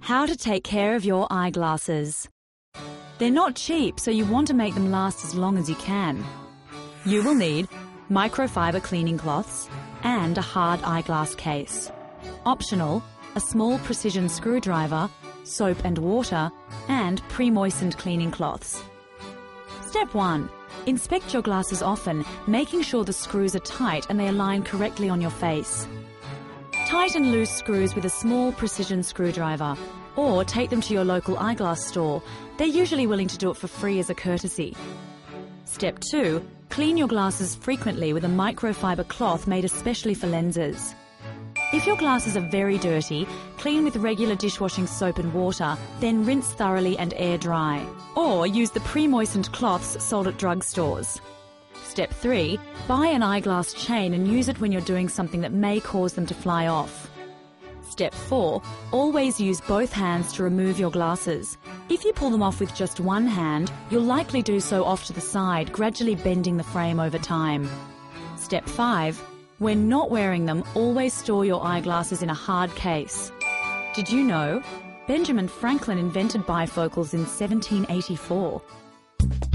How to take care of your eyeglasses. They're not cheap, so you want to make them last as long as you can. You will need microfiber cleaning cloths and a hard eyeglass case. Optional, a small precision screwdriver, soap and water, and pre-moistened cleaning cloths. Step 1. Inspect your glasses often, making sure the screws are tight and they align correctly on your face. Tighten loose screws with a small precision screwdriver, or take them to your local eyeglass store. They're usually willing to do it for free as a courtesy. Step 2. Clean your glasses frequently with a microfiber cloth made especially for lenses. If your glasses are very dirty, clean with regular dishwashing soap and water, then rinse thoroughly and air dry. Or use the pre-moistened cloths sold at drugstores. Step 3. Buy an eyeglass chain and use it when you're doing something that may cause them to fly off. Step 4. Always use both hands to remove your glasses. If you pull them off with just one hand, you'll likely do so off to the side, gradually bending the frame over time. Step 5. When not wearing them, always store your eyeglasses in a hard case. Did you know? Benjamin Franklin invented bifocals in 1784.